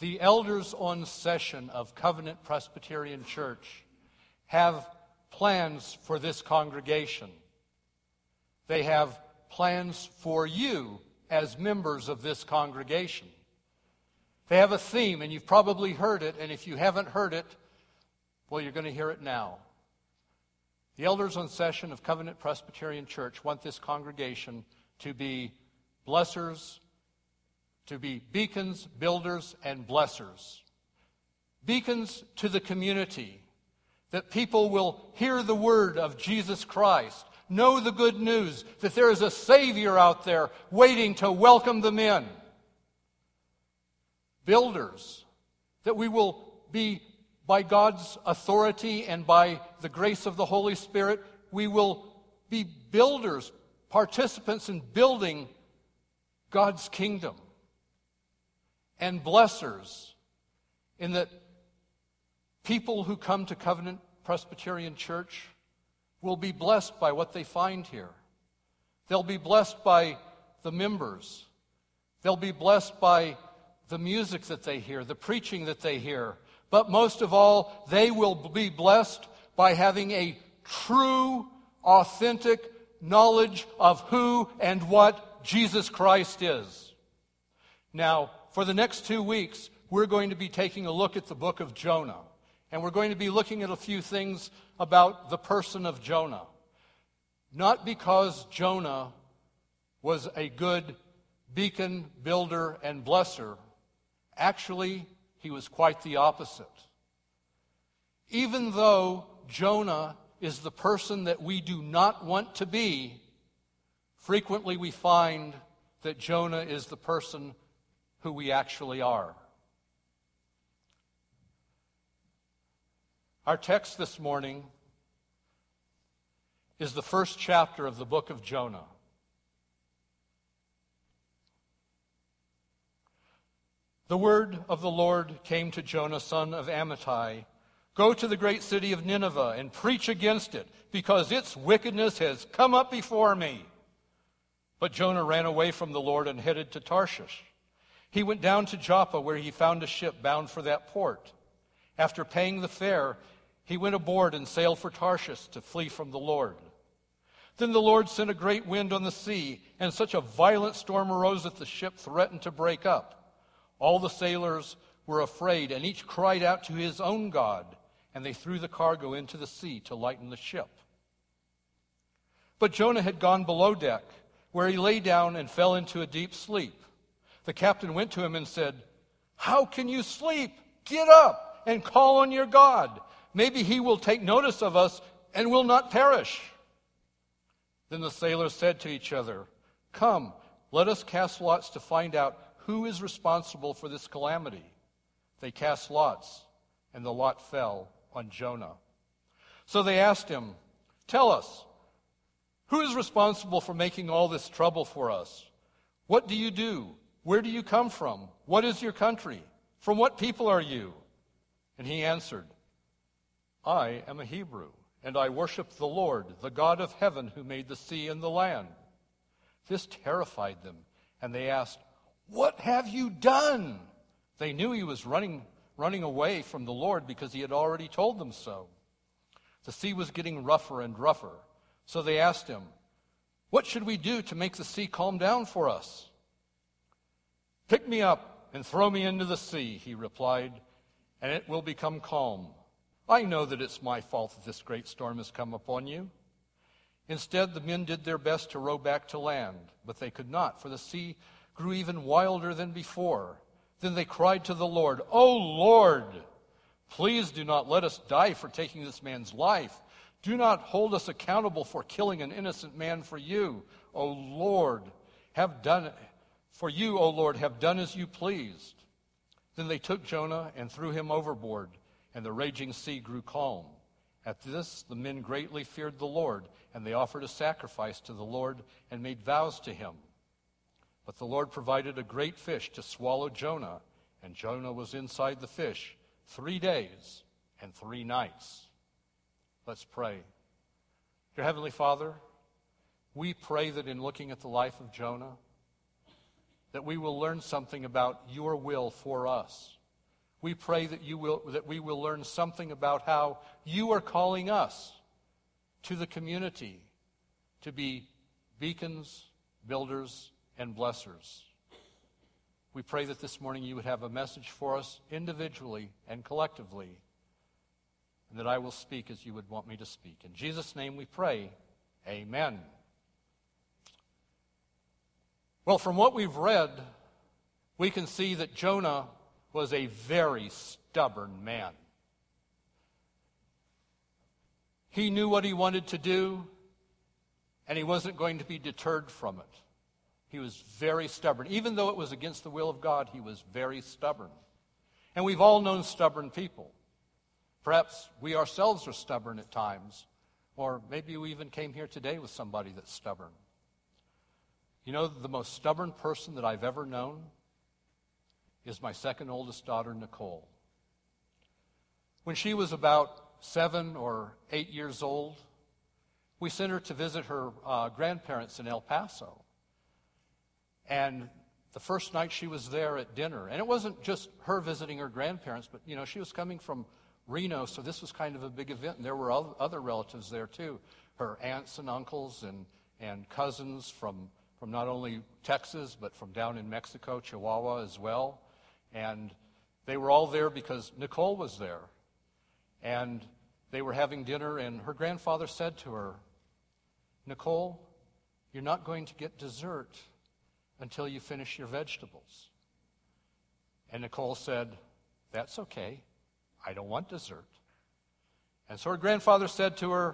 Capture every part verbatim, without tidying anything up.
The elders on session of Covenant Presbyterian Church have plans for this congregation. They have plans for you as members of this congregation. They have a theme, and you've probably heard it, and if you haven't heard it, well, you're going to hear it now. The elders on session of Covenant Presbyterian Church want this congregation to be blessers, to be beacons, builders, and blessers. Beacons to the community, that people will hear the word of Jesus Christ, know the good news, that there is a Savior out there waiting to welcome them in. Builders, that we will be, by God's authority and by the grace of the Holy Spirit, we will be builders, participants in building God's kingdom. And blessers, in that people who come to Covenant Presbyterian Church will be blessed by what they find here. They'll be blessed by the members. They'll be blessed by the music that they hear, the preaching that they hear. But most of all, they will be blessed by having a true, authentic knowledge of who and what Jesus Christ is. Now, for the next two weeks, we're going to be taking a look at the book of Jonah. And we're going to be looking at a few things about the person of Jonah. Not because Jonah was a good beacon, builder, and blesser. Actually, he was quite the opposite. Even though Jonah is the person that we do not want to be, frequently we find that Jonah is the person who we actually are. Our text this morning is the first chapter of the book of Jonah. The word of the Lord came to Jonah, son of Amittai. Go to the great city of Nineveh and preach against it, because its wickedness has come up before me. But Jonah ran away from the Lord and headed to Tarshish. He went down to Joppa, where he found a ship bound for that port. After paying the fare, he went aboard and sailed for Tarshish to flee from the Lord. Then the Lord sent a great wind on the sea, and such a violent storm arose that the ship threatened to break up. All the sailors were afraid, and each cried out to his own God, and they threw the cargo into the sea to lighten the ship. But Jonah had gone below deck, where he lay down and fell into a deep sleep. The captain went to him and said, "How can you sleep? Get up and call on your God. Maybe he will take notice of us and will not perish." Then the sailors said to each other, "Come, let us cast lots to find out who is responsible for this calamity." They cast lots, and the lot fell on Jonah. So they asked him, "Tell us, who is responsible for making all this trouble for us? What do you do? Where do you come from? What is your country? From what people are you?" And he answered, "I am a Hebrew, and I worship the Lord, the God of heaven, who made the sea and the land." This terrified them, and they asked, "What have you done?" They knew he was running, running away from the Lord because he had already told them so. The sea was getting rougher and rougher, so they asked him, "What should we do to make the sea calm down for us?" "Pick me up and throw me into the sea," he replied, "and it will become calm. I know that it's my fault that this great storm has come upon you." Instead, the men did their best to row back to land, but they could not, for the sea grew even wilder than before. Then they cried to the Lord, "O Lord, please do not let us die for taking this man's life. Do not hold us accountable for killing an innocent man for you, O Lord. Have done for you, O Lord, have done as you pleased." Then they took Jonah and threw him overboard, and the raging sea grew calm. At this, the men greatly feared the Lord, and they offered a sacrifice to the Lord and made vows to him. But the Lord provided a great fish to swallow Jonah, and Jonah was inside the fish three days and three nights. Let's pray. Dear Heavenly Father, we pray that in looking at the life of Jonah, that we will learn something about your will for us. We pray that you will that we will learn something about how you are calling us to the community to be beacons, builders, and blessers. We pray that this morning you would have a message for us individually and collectively, and that I will speak as you would want me to speak. In Jesus' name we pray, amen. Well, from what we've read, we can see that Jonah was a very stubborn man. He knew what he wanted to do, and he wasn't going to be deterred from it. He was very stubborn. Even though it was against the will of God, he was very stubborn. And we've all known stubborn people. Perhaps we ourselves are stubborn at times, or maybe we even came here today with somebody that's stubborn. You know, the most stubborn person that I've ever known is my second oldest daughter, Nicole. When she was about seven or eight years old, we sent her to visit her uh, grandparents in El Paso. And the first night she was there at dinner, and it wasn't just her visiting her grandparents, but, you know, she was coming from Reno, so this was kind of a big event, and there were other relatives there too. Her aunts and uncles and, and cousins from, from not only Texas, but from down in Mexico, Chihuahua as well. And they were all there because Nicole was there. And they were having dinner, and her grandfather said to her, "Nicole, you're not going to get dessert until you finish your vegetables." And Nicole said, "That's okay. I don't want dessert." And so her grandfather said to her,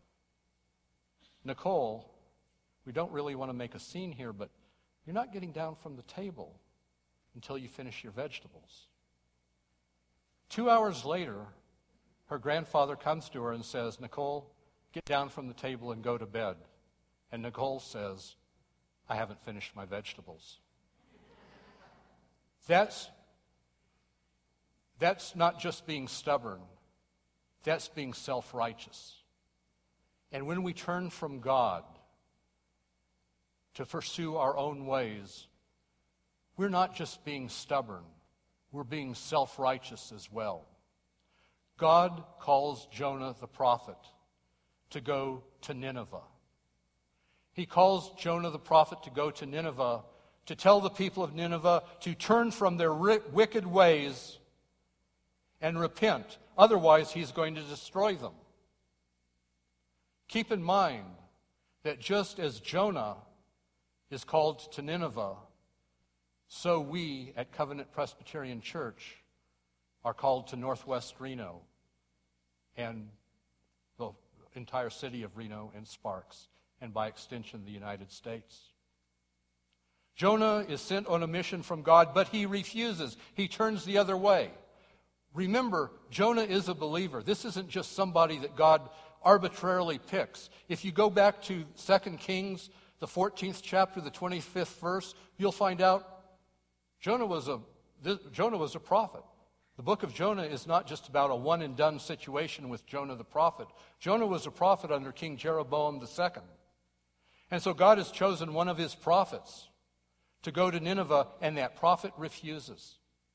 "Nicole, we don't really want to make a scene here, but you're not getting down from the table until you finish your vegetables." Two hours later, her grandfather comes to her and says, "Nicole, get down from the table and go to bed." And Nicole says, "I haven't finished my vegetables." That's, that's not just being stubborn. That's being self-righteous. And when we turn from God to pursue our own ways, we're not just being stubborn, we're being self-righteous as well. God calls Jonah the prophet to go to Nineveh. He calls Jonah the prophet to go to Nineveh to tell the people of Nineveh to turn from their wicked ways and repent. Otherwise, he's going to destroy them. Keep in mind that just as Jonah is called to Nineveh, so we at Covenant Presbyterian Church are called to Northwest Reno and the entire city of Reno and Sparks, and by extension, the United States. Jonah is sent on a mission from God, but he refuses. He turns the other way. Remember, Jonah is a believer. This isn't just somebody that God arbitrarily picks. If you go back to Second Kings, the fourteenth chapter, the twenty-fifth verse, you'll find out Jonah was a Jonah was a prophet. The book of Jonah is not just about a one-and-done situation with Jonah the prophet. Jonah was a prophet under King Jeroboam the second. And so God has chosen one of his prophets to go to Nineveh, and that prophet refuses.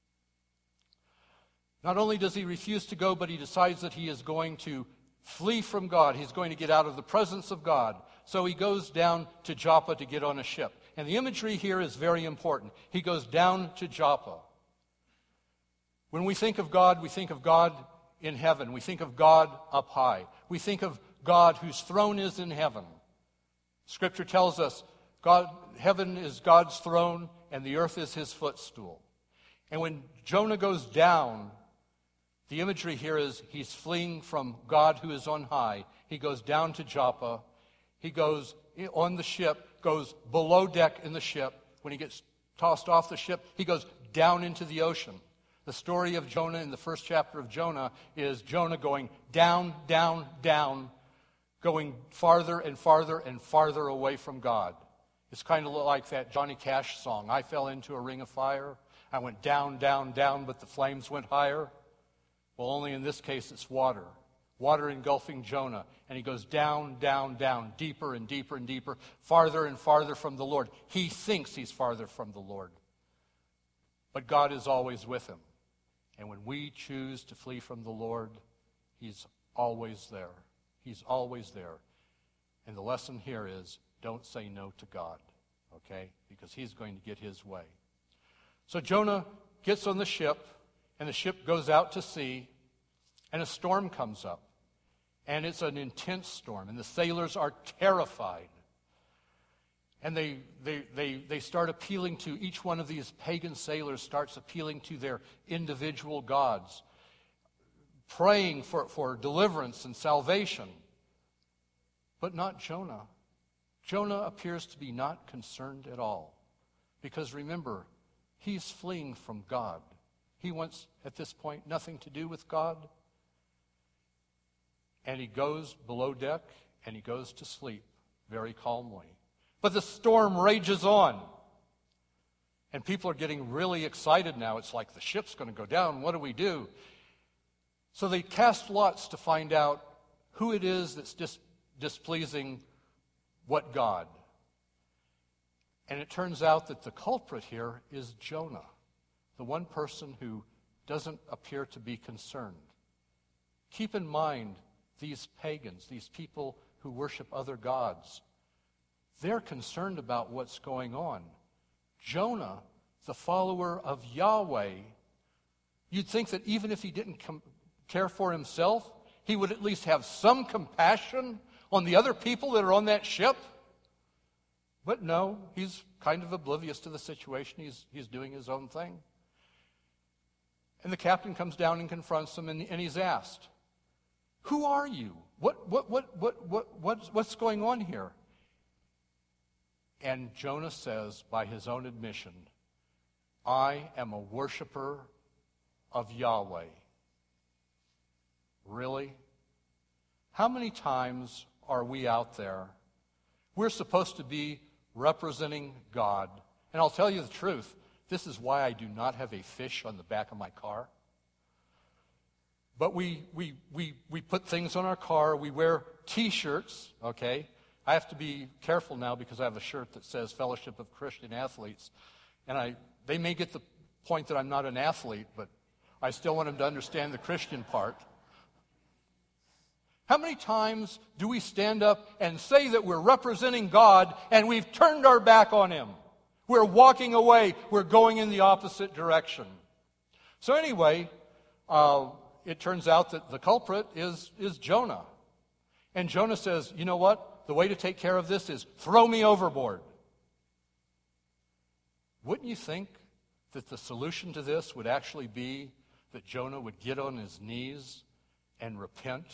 Not only does he refuse to go, but he decides that he is going to flee from God. He's going to get out of the presence of God. So he goes down to Joppa to get on a ship. And the imagery here is very important. He goes down to Joppa. When we think of God, we think of God in heaven. We think of God up high. We think of God whose throne is in heaven. Scripture tells us God, heaven is God's throne and the earth is his footstool. And when Jonah goes down, the imagery here is he's fleeing from God who is on high. He goes down to Joppa. He goes on the ship, goes below deck in the ship. When he gets tossed off the ship, he goes down into the ocean. The story of Jonah in the first chapter of Jonah is Jonah going down, down, down, going farther and farther and farther away from God. It's kind of like that Johnny Cash song, "I fell into a ring of fire. I went down, down, down, but the flames went higher." Well, only in this case it's water. Water engulfing Jonah. And he goes down, down, down, deeper and deeper and deeper, farther and farther from the Lord. He thinks he's farther from the Lord. But God is always with him. And when we choose to flee from the Lord, he's always there. He's always there. And the lesson here is, don't say no to God, okay? Because he's going to get his way. So Jonah gets on the ship, and the ship goes out to sea, and a storm comes up. And it's an intense storm, and the sailors are terrified. And they, they, they, they start appealing to, each one of these pagan sailors starts appealing to their individual gods, praying for, for deliverance and salvation. But not Jonah. Jonah appears to be not concerned at all. Because remember, he's fleeing from God. He wants, at this point, nothing to do with God. And he goes below deck, and he goes to sleep very calmly. But the storm rages on. And people are getting really excited now. It's like the ship's going to go down. What do we do? So they cast lots to find out who it is that's dis- displeasing what God. And it turns out that the culprit here is Jonah, the one person who doesn't appear to be concerned. Keep in mind, these pagans, these people who worship other gods, they're concerned about what's going on. Jonah, the follower of Yahweh, you'd think that even if he didn't com- care for himself, he would at least have some compassion on the other people that are on that ship. But no, he's kind of oblivious to the situation. He's, he's doing his own thing. And the captain comes down and confronts him, and, and he's asked, "Who are you? What, what, what, what, what, what, what's going on here?" And Jonah says, by his own admission, "I am a worshiper of Yahweh." Really? How many times are we out there? We're supposed to be representing God. And I'll tell you the truth, this is why I do not have a fish on the back of my car. But we we we we put things on our car. We wear T-shirts, okay? I have to be careful now because I have a shirt that says Fellowship of Christian Athletes. And I they may get the point that I'm not an athlete, but I still want them to understand the Christian part. How many times do we stand up and say that we're representing God and we've turned our back on him? We're walking away. We're going in the opposite direction. So anyway, uh, it turns out that the culprit is, is Jonah. And Jonah says, "You know what? The way to take care of this is throw me overboard." Wouldn't you think that the solution to this would actually be that Jonah would get on his knees and repent?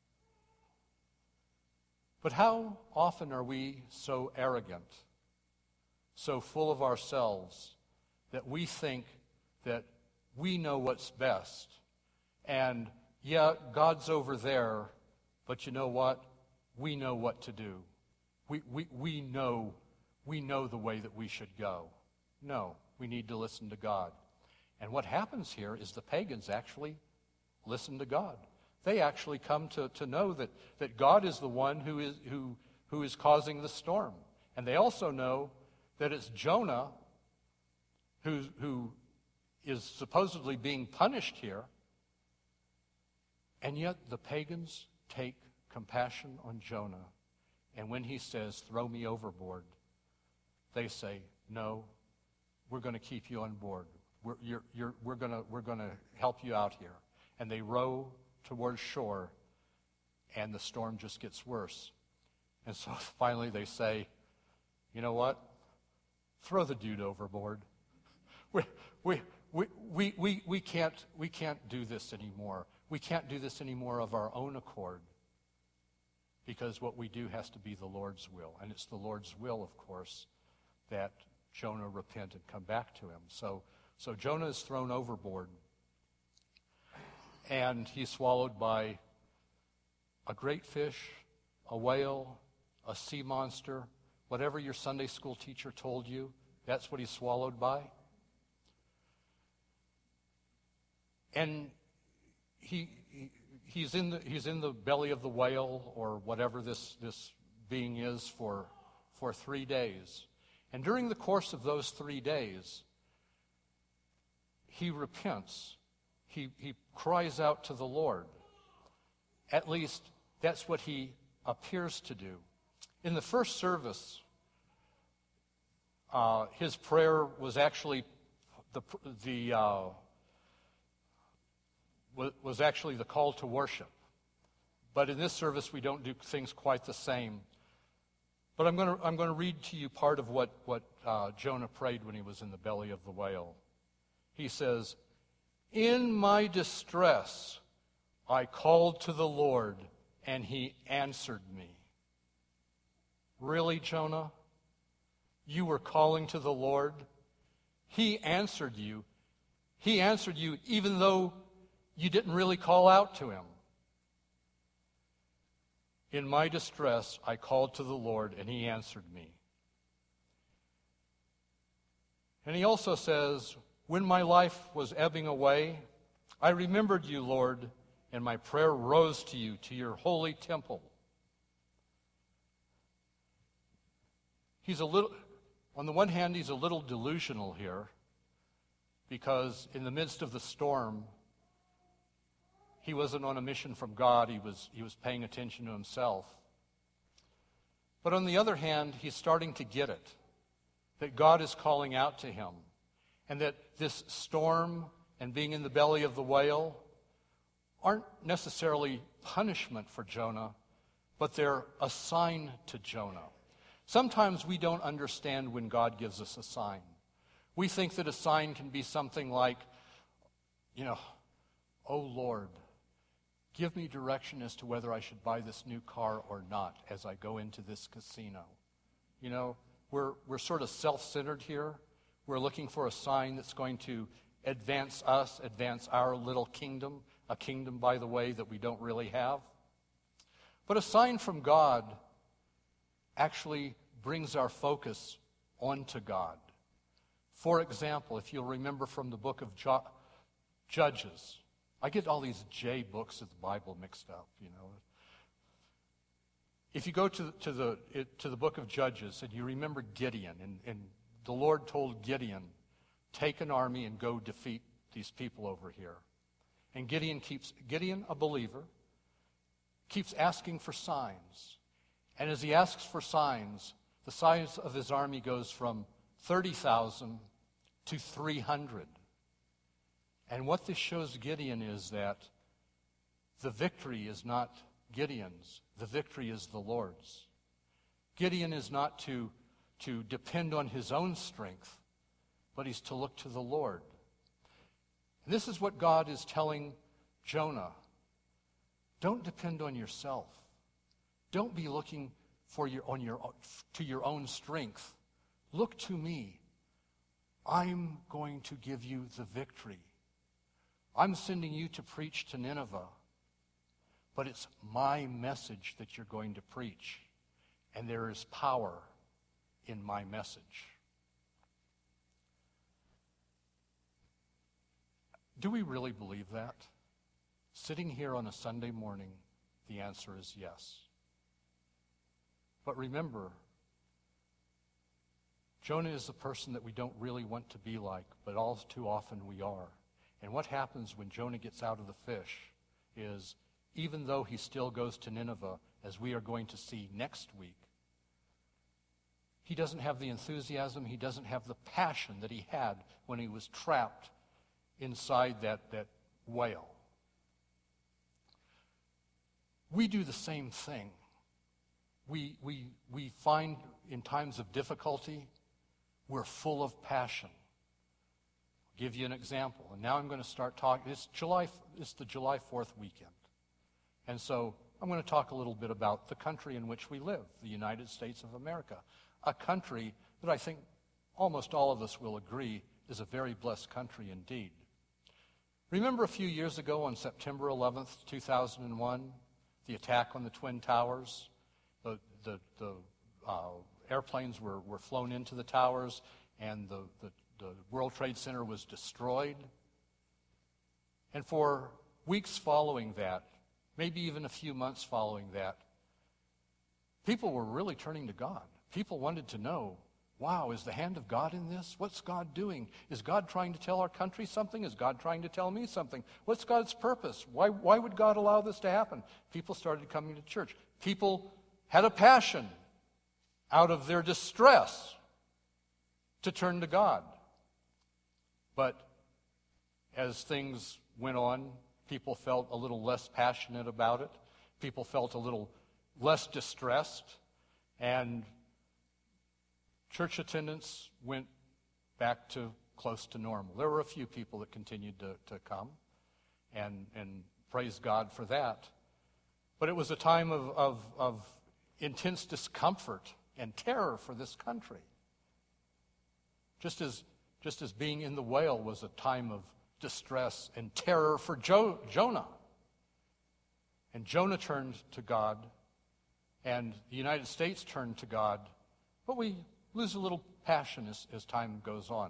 But how often are we so arrogant, so full of ourselves, that we think that we know what's best? And, yeah, God's over there, but you know what? We know what to do. We, we, we know, we know the way that we should go. No, we need to listen to God. And what happens here is the pagans actually listen to God. They actually come to, to know that, that God is the one who is, who, who is causing the storm. And they also know that it's Jonah who, who is supposedly being punished here. And yet the pagans take compassion on Jonah. And when he says, "Throw me overboard," they say, "No, we're going to keep you on board. We're, you're, you're, we're going we're going to help you out here." And they row towards shore, and the storm just gets worse. And so finally they say, "You know what? Throw the dude overboard. We, we, we, we, we, we, can't, we can't do this anymore. We can't do this anymore of our own accord, because what we do has to be the Lord's will." And it's the Lord's will, of course, that Jonah repent and come back to him. So, so Jonah is thrown overboard, and he's swallowed by a great fish, a whale, a sea monster, whatever your Sunday school teacher told you, that's what he's swallowed by. And he, he he's in the he's in the belly of the whale, or whatever this, this being is, for for three days. And during the course of those three days, he repents. he, he cries out to the Lord. At least that's what he appears to do. In the first service, uh, his prayer was actually the the uh, was actually the call to worship. But in this service, we don't do things quite the same. But I'm going to I'm going to read to you part of what what uh, Jonah prayed when he was in the belly of the whale. He says, "In my distress, I called to the Lord, and he answered me." Really, Jonah? You were calling to the Lord? He answered you. He answered you even though you didn't really call out to him. In my distress, I called to the Lord, and he answered me. And he also says, when my life was ebbing away, I remembered you, Lord, and my prayer rose to you, to your holy temple. He's a little, on the one hand, he's a little delusional here, because in the midst of the storm, he wasn't on a mission from God. He was, he was paying attention to himself. But on the other hand, he's starting to get it, that God is calling out to him, and that this storm and being in the belly of the whale aren't necessarily punishment for Jonah, but they're a sign to Jonah. Sometimes we don't understand when God gives us a sign. We think that a sign can be something like, you know, "Oh Lord, give me direction as to whether I should buy this new car or not as I go into this casino." You know, we're we're sort of self-centered here. We're looking for a sign that's going to advance us, advance our little kingdom, a kingdom, by the way, that we don't really have. But a sign from God actually brings our focus onto God. For example, if you'll remember from the book of jo- Judges, I get all these J books of the Bible mixed up, you know. If you go to, to, the, it, to the book of Judges and you remember Gideon, and, and the Lord told Gideon, take an army and go defeat these people over here. And Gideon keeps, Gideon, a believer, keeps asking for signs. And as he asks for signs, the size of his army goes from thirty thousand to three hundred. And what this shows Gideon is that the victory is not Gideon's. The victory is the Lord's. Gideon is not to, to depend on his own strength, but he's to look to the Lord. And this is what God is telling Jonah. Don't depend on yourself. Don't be looking for your, on your, to your own strength. Look to me. I'm going to give you the victory. I'm sending you to preach to Nineveh, but it's my message that you're going to preach, and there is power in my message. Do we really believe that? Sitting here on a Sunday morning, the answer is yes. But remember, Jonah is the person that we don't really want to be like, but all too often we are. And what happens when Jonah gets out of the fish is, even though he still goes to Nineveh, as we are going to see next week, he doesn't have the enthusiasm, he doesn't have the passion that he had when he was trapped inside that, that whale. We do the same thing. We, we, we find in times of difficulty, we're full of passion. I'll give you an example. And now I'm going to start talking. It's July. It's the July fourth weekend. And so I'm going to talk a little bit about the country in which we live, the United States of America, a country that I think almost all of us will agree is a very blessed country indeed. Remember a few years ago on September eleventh, two thousand one, the attack on the Twin Towers? The, the, the uh, airplanes were, were flown into the towers, and the, the, the World Trade Center was destroyed. And for weeks following that, maybe even a few months following that, people were really turning to God. People wanted to know wow, is the hand of God in this? What's God doing? Is God trying to tell our country something? Is God trying to tell me something? What's God's purpose? Why, why would God allow this to happen? People started coming to church. People had a passion out of their distress to turn to God. But as things went on, people felt a little less passionate about it. People felt a little less distressed. And church attendance went back to close to normal. There were a few people that continued to, to come, and, and praise God for that. But it was a time of, of, of intense discomfort and terror for this country. Just as, just as being in the whale was a time of distress and terror for jo- Jonah. And Jonah turned to God, and the United States turned to God, but we lose a little passion as, as time goes on.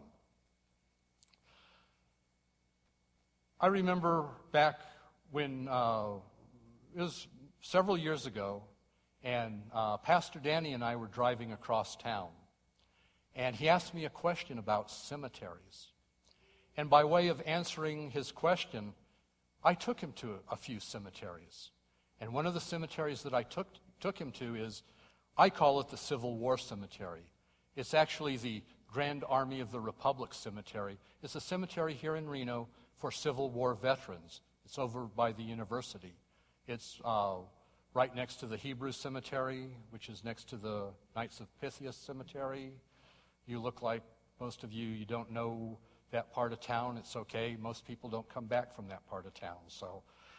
I remember back when, uh, it was several years ago, and uh, Pastor Danny and I were driving across town, and he asked me a question about cemeteries. And by way of answering his question, I took him to a few cemeteries. And one of the cemeteries that I took, took him to is, I call it the Civil War Cemetery. It's actually the Grand Army of the Republic Cemetery. It's a cemetery here in Reno for Civil War veterans. It's over by the university. It's uh, right next to the Hebrew Cemetery, which is next to the Knights of Pythias Cemetery. You look like, most of you, you don't know that part of town. It's okay. Most people don't come back from that part of town. So,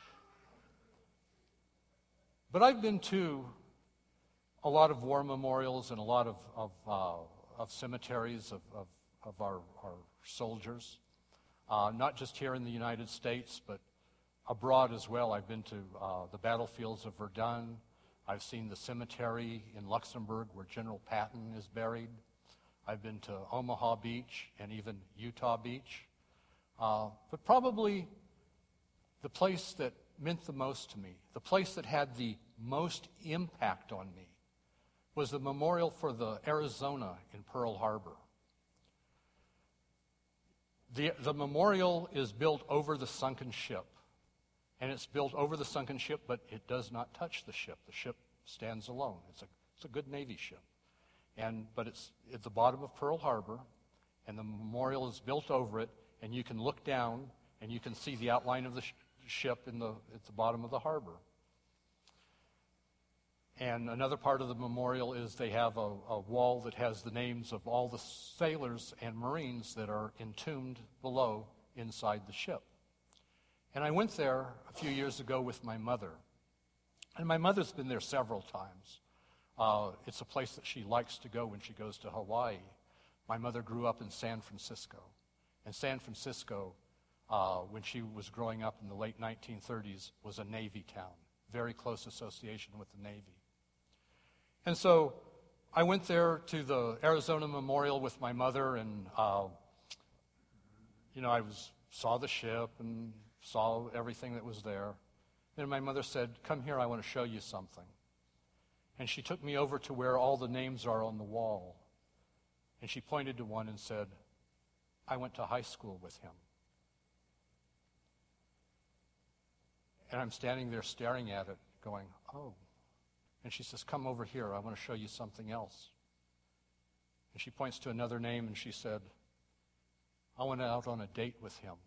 but I've been to a lot of war memorials and a lot of of, uh, of cemeteries of, of, of our, our soldiers, uh, not just here in the United States, but abroad as well. I've been to uh, the battlefields of Verdun. I've seen the cemetery in Luxembourg where General Patton is buried. I've been to Omaha Beach and even Utah Beach. Uh, but probably the place that meant the most to me, the place that had the most impact on me, was the memorial for the Arizona in Pearl Harbor. The, the memorial is built over the sunken ship. And it's built over the sunken ship, but it does not touch the ship. The ship stands alone. It's a, it's a good Navy ship. And, but it's at the bottom of Pearl Harbor, and the memorial is built over it, and you can look down, and you can see the outline of the sh- ship in the, at the bottom of the harbor. And another part of the memorial is they have a, a wall that has the names of all the sailors and Marines that are entombed below inside the ship. And I went there a few years ago with my mother. And my mother's been there several times. Uh, it's a place that she likes to go when she goes to Hawaii. My mother grew up in San Francisco. And San Francisco, uh, when she was growing up in the late nineteen thirties, was a Navy town. Very close association with the Navy. And so I went there to the Arizona Memorial with my mother, and, uh, you know, I was saw the ship and saw everything that was there. Then my mother said, "Come here, I want to show you something." And she took me over to where all the names are on the wall. And she pointed to one and said, "I went to high school with him." And I'm standing there staring at it, going, "Oh." And she says, "Come over here, I want to show you something else." And she points to another name and she said, "I went out on a date with him."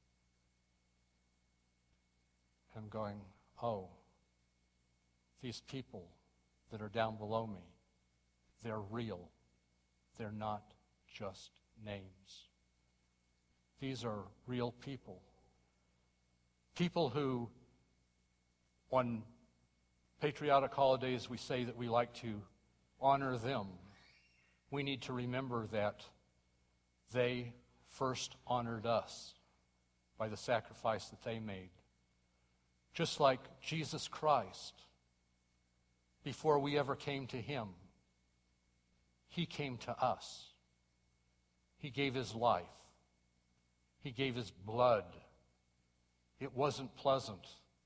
And I'm going, "Oh, these people that are down below me, they're real. They're not just names. These are real people. People who, on patriotic holidays, we say that we like to honor them. We need to remember that they first honored us by the sacrifice that they made. Just like Jesus Christ, before we ever came to him, he came to us. He gave his life. He gave his blood. It wasn't pleasant,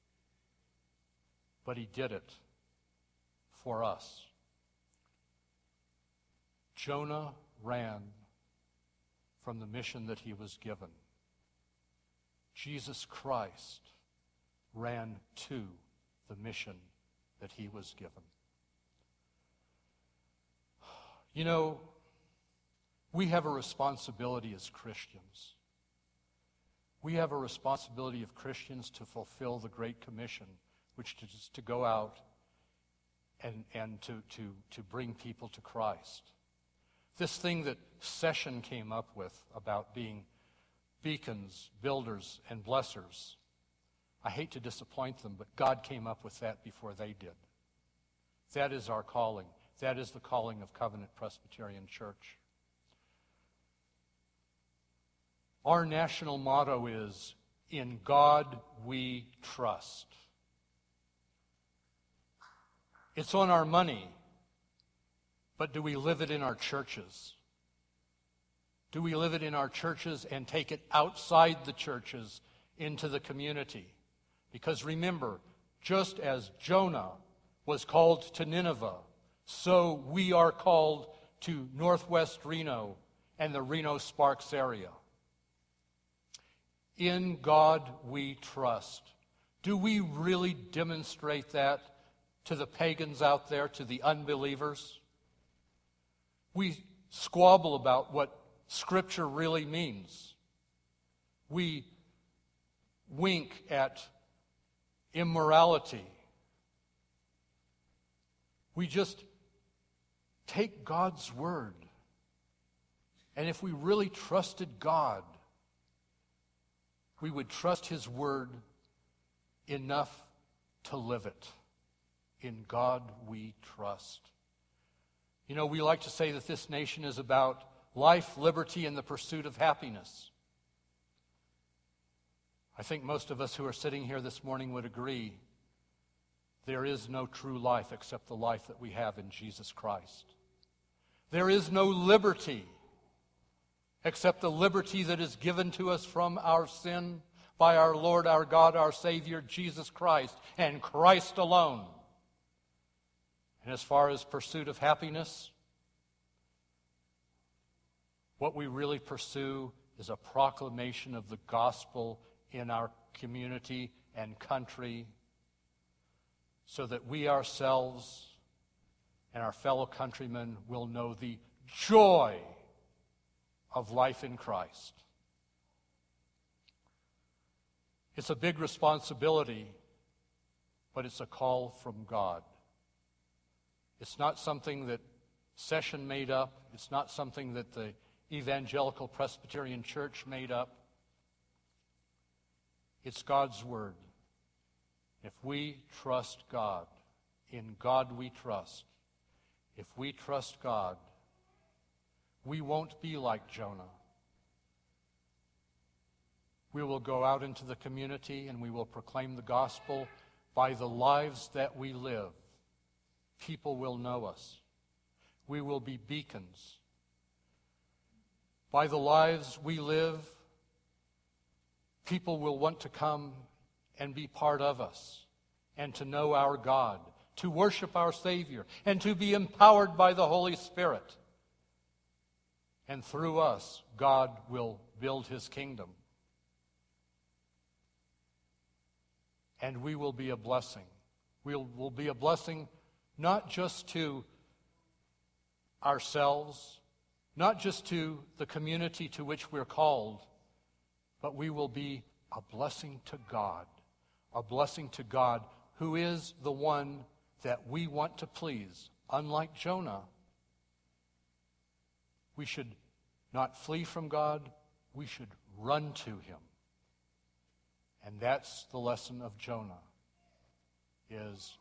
but he did it for us. Jonah ran from the mission that he was given. Jesus Christ ran to the mission that he was given. You know, we have a responsibility as Christians. We have a responsibility of Christians to fulfill the Great Commission, which is to go out and, and to, to, to bring people to Christ. This thing that Session came up with about being beacons, builders, and blessers, I hate to disappoint them, but God came up with that before they did. That is our calling. That is the calling of Covenant Presbyterian Church. Our national motto is, "In God we trust." It's on our money, but do we live it in our churches? Do we live it in our churches and take it outside the churches into the community? Because remember, just as Jonah was called to Nineveh, so we are called to Northwest Reno and the Reno-Sparks area. In God we trust. Do we really demonstrate that to the pagans out there, to the unbelievers? We squabble about what Scripture really means. We wink at immorality. We just take God's word. And if we really trusted God, we would trust his word enough to live it. In God we trust. You know, we like to say that this nation is about life, liberty, and the pursuit of happiness. I think most of us who are sitting here this morning would agree there is no true life except the life that we have in Jesus Christ. There is no liberty except the liberty that is given to us from our sin by our Lord, our God, our Savior, Jesus Christ, and Christ alone. And as far as pursuit of happiness, what we really pursue is a proclamation of the gospel in our community and country, so that we ourselves and our fellow countrymen will know the joy of life in Christ. It's a big responsibility, but it's a call from God. It's not something that Session made up. It's not something that the Evangelical Presbyterian Church made up. It's God's word. If we trust God, in God we trust. If we trust God, we won't be like Jonah. We will go out into the community and we will proclaim the gospel. By the lives that we live, people will know us. We will be beacons. By the lives we live, people will want to come and be part of us, and to know our God, to worship our Savior, and to be empowered by the Holy Spirit. And through us, God will build his kingdom. And we will be a blessing. We will we'll be a blessing not just to ourselves, not just to the community to which we're called, but we will be a blessing to God. A blessing to God, who is the one that we want to please. Unlike Jonah, we should not flee from God, we should run to him. And that's the lesson of Jonah, is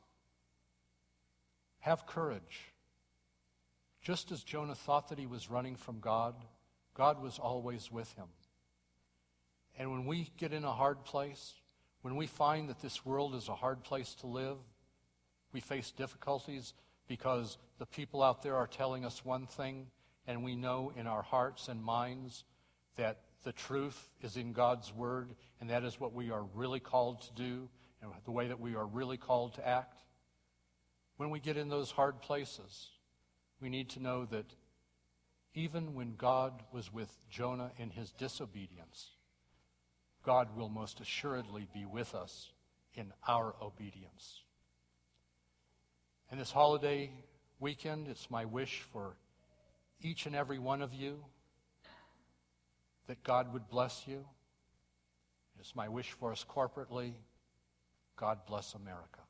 have courage. Just as Jonah thought that he was running from God, God was always with him. And when we get in a hard place, when we find that this world is a hard place to live, we face difficulties because the people out there are telling us one thing, and we know in our hearts and minds that the truth is in God's word, and that is what we are really called to do, and the way that we are really called to act. When we get in those hard places, we need to know that even when God was with Jonah in his disobedience, God will most assuredly be with us in our obedience. And this holiday weekend, it's my wish for each and every one of you that God would bless you. It's my wish for us corporately. God bless America.